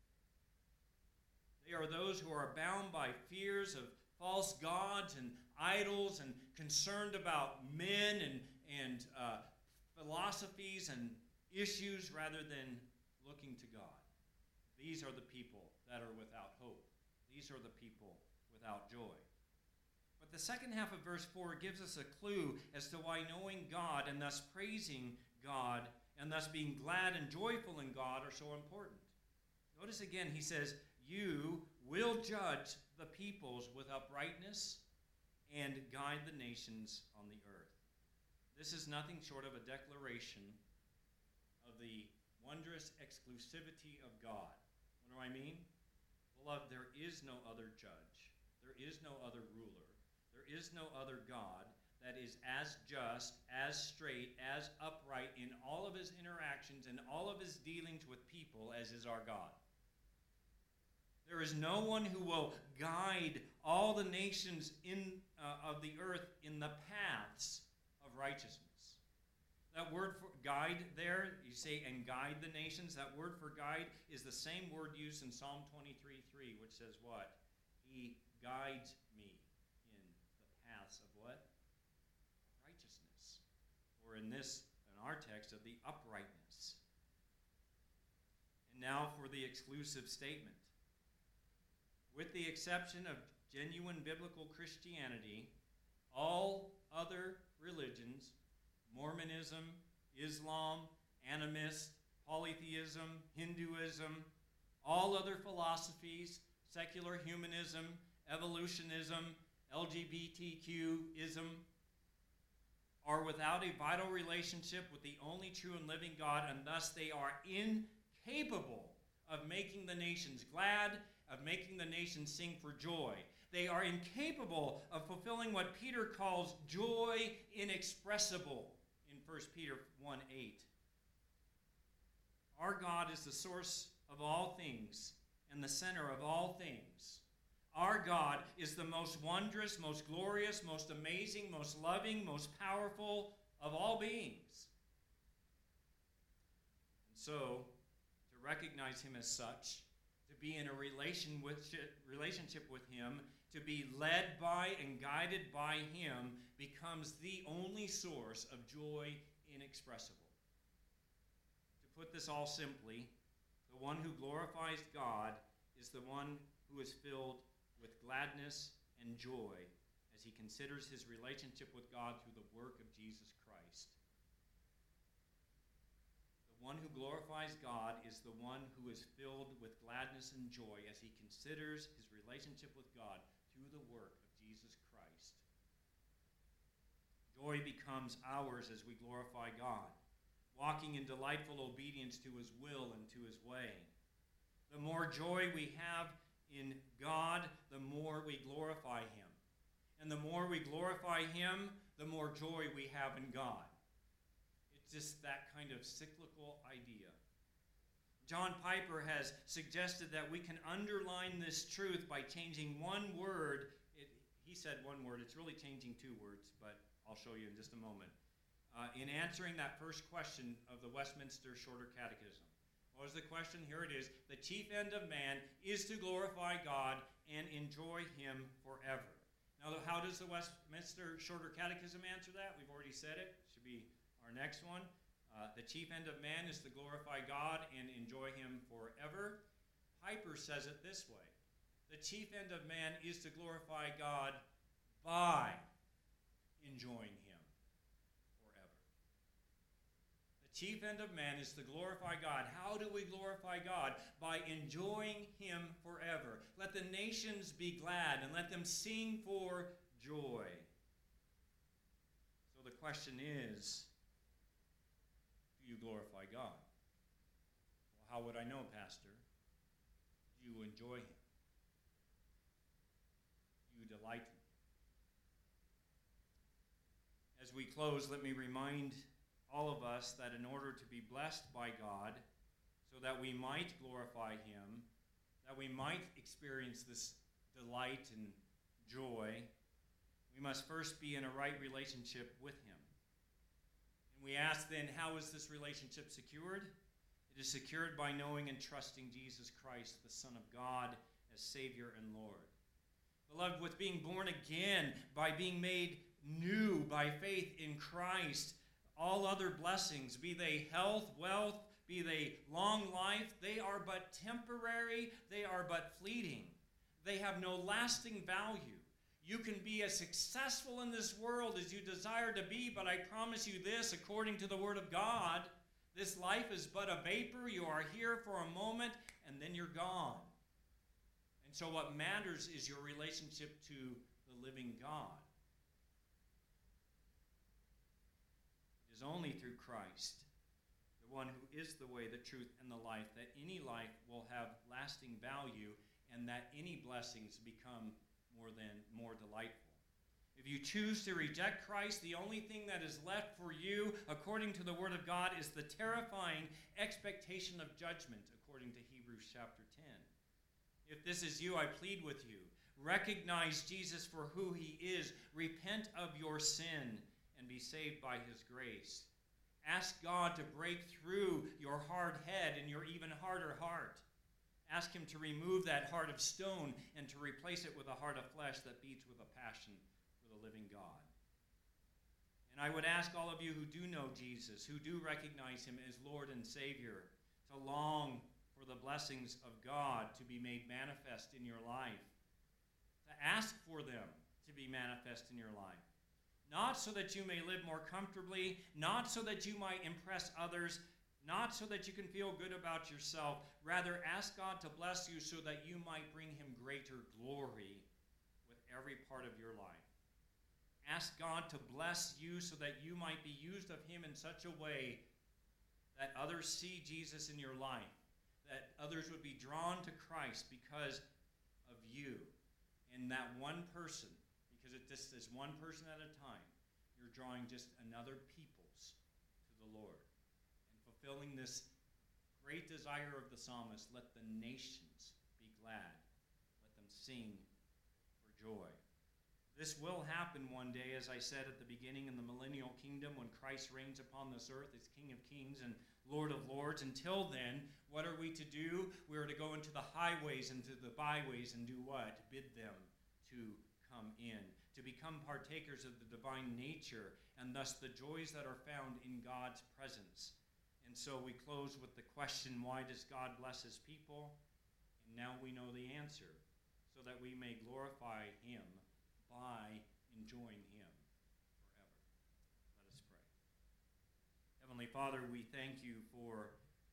they are those who are bound by fears of false gods and idols and concerned about men and, and uh, philosophies and issues rather than looking to God. These are the people that are without hope. These are the people without joy. But the second half of verse four gives us a clue as to why knowing God and thus praising God and thus being glad and joyful in God are so important. Notice again, he says, you will judge the peoples with uprightness and guide the nations on the earth. This is nothing short of a declaration of the wondrous exclusivity of God. What do I mean? Beloved, there is no other judge. There is no other ruler. There is no other God that is as just, as straight, as upright in all of his interactions and all of his dealings with people as is our God. There is no one who will guide all the nations in uh, of the earth in the paths of righteousness. That word for guide there, you say, and guide the nations, that word for guide is the same word used in Psalm twenty-three three, which says what? He guides me in the paths of what? Righteousness. Or in this, in our text, of the uprightness. And now for the exclusive statement. With the exception of genuine biblical Christianity, all other religions, Mormonism, Islam, animist, polytheism, Hinduism, all other philosophies, secular humanism, evolutionism, L G B T Q-ism, are without a vital relationship with the only true and living God, and thus they are incapable of making the nations glad, of making the nations sing for joy. They are incapable of fulfilling what Peter calls joy inexpressible in First Peter one eight. Our God is the source of all things and the center of all things. Our God is the most wondrous, most glorious, most amazing, most loving, most powerful of all beings. And so, to recognize him as such, to be in a relation with, relationship with him, to be led by and guided by him, becomes the only source of joy inexpressible. To put this all simply, the one who glorifies God is the one who is filled with gladness and joy as he considers his relationship with God through the work of Jesus Christ. The one who glorifies God is the one who is filled with gladness and joy as he considers his relationship with God through the work of Jesus Christ. Joy becomes ours as we glorify God, walking in delightful obedience to his will and to his way. The more joy we have in God, the more we glorify him. And the more we glorify him, the more joy we have in God. It's just that kind of cyclical idea. John Piper has suggested that we can underline this truth by changing one word. It, he said one word. It's really changing two words, but I'll show you in just a moment. Uh, in answering that first question of the Westminster Shorter Catechism. What was the question? Here it is. The chief end of man is to glorify God and enjoy him forever. Now, how does the Westminster Shorter Catechism answer that? We've already said it. It should be our next one. Uh, the chief end of man is to glorify God and enjoy him forever. Piper says it this way. The chief end of man is to glorify God by enjoying him forever. The chief end of man is to glorify God. How do we glorify God? By enjoying him forever. Let the nations be glad and let them sing for joy. So the question is, do you glorify God? Well, how would I know, Pastor? Do you enjoy him? Do you delight in him? As we close, let me remind all of us that in order to be blessed by God, so that we might glorify him, that we might experience this delight and joy, we We must first be in a right relationship with him. And we ask then, how is this relationship secured? It is secured by knowing and trusting Jesus Christ, the Son of God, as Savior and Lord. Beloved, with being born again, by being made new by faith in Christ, all other blessings, be they health, wealth, be they long life, they are but temporary, they are but fleeting. They have no lasting value. You can be as successful in this world as you desire to be, but I promise you this, according to the Word of God, this life is but a vapor. You are here for a moment, and then you're gone. And so what matters is your relationship to the living God. It is only through Christ, the one who is the way, the truth, and the life, that any life will have lasting value and that any blessings become more than more delightful. If you choose to reject Christ, the only thing that is left for you, according to the Word of God, is the terrifying expectation of judgment, according to Hebrews chapter ten. If this is you, I plead with you, recognize Jesus for who he is, repent of your sin, and be saved by his grace. Ask God to break through your hard head and your even harder heart. Ask him to remove that heart of stone and to replace it with a heart of flesh that beats with a passion for the living God. And I would ask all of you who do know Jesus, who do recognize him as Lord and Savior, to long for the blessings of God to be made manifest in your life. To ask for them to be manifest in your life. Not so that you may live more comfortably, not so that you might impress others, not so that you can feel good about yourself. Rather, ask God to bless you so that you might bring him greater glory with every part of your life. Ask God to bless you so that you might be used of him in such a way that others see Jesus in your life, that others would be drawn to Christ because of you. And that one person, because it just is one person at a time, you're drawing just another peoples to the Lord. Fulfilling this great desire of the psalmist, let the nations be glad. Let them sing for joy. This will happen one day, as I said at the beginning, in the millennial kingdom when Christ reigns upon this earth as King of kings and Lord of lords. Until then, what are we to do? We are to go into the highways and to the byways and do what? Bid them to come in, to become partakers of the divine nature and thus the joys that are found in God's presence. And so we close with the question, why does God bless his people? And now we know the answer, so that we may glorify him by enjoying him forever. Let us pray. Heavenly Father, we thank you for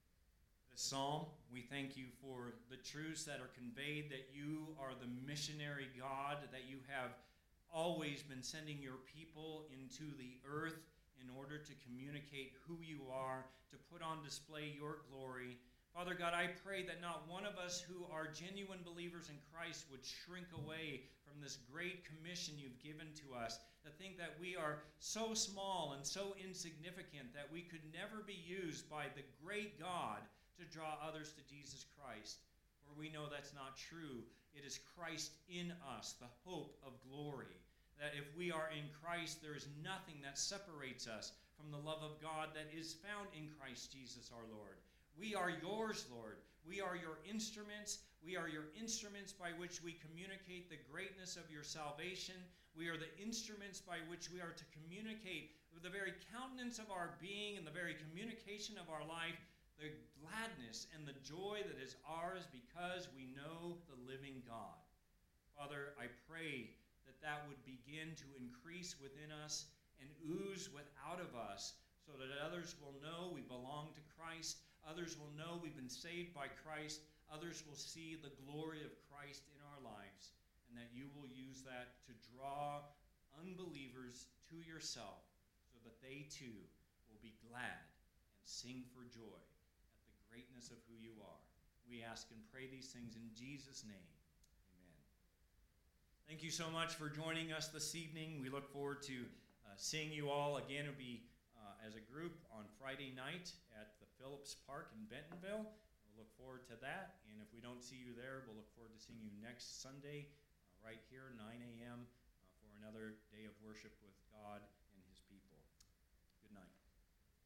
the psalm. We thank you for the truths that are conveyed, that you are the missionary God, that you have always been sending your people into the earth in order to communicate who you are, to put on display your glory. Father God, I pray that not one of us who are genuine believers in Christ would shrink away from this great commission you've given to us, to think that we are so small and so insignificant that we could never be used by the great God to draw others to Jesus Christ. For we know that's not true. It is Christ in us, the hope of glory. That if we are in Christ, there is nothing that separates us from the love of God that is found in Christ Jesus our Lord. We are yours, Lord. We are your instruments. We are your instruments by which we communicate the greatness of your salvation. We are the instruments by which we are to communicate with the very countenance of our being and the very communication of our life, the gladness and the joy that is ours because we know the living God. Father, I pray that that would begin to increase within us and ooze without of us, so that others will know we belong to Christ, others will know we've been saved by Christ, others will see the glory of Christ in our lives, and that you will use that to draw unbelievers to yourself, so that they too will be glad and sing for joy at the greatness of who you are. We ask and pray these things in Jesus' name. Thank you so much for joining us this evening. We look forward to uh, seeing you all again. It'll be uh, as a group on Friday night at the Phillips Park in Bentonville. We'll look forward to that. And if we don't see you there, we'll look forward to seeing you next Sunday uh, right here, nine a.m., uh, for or another day of worship with God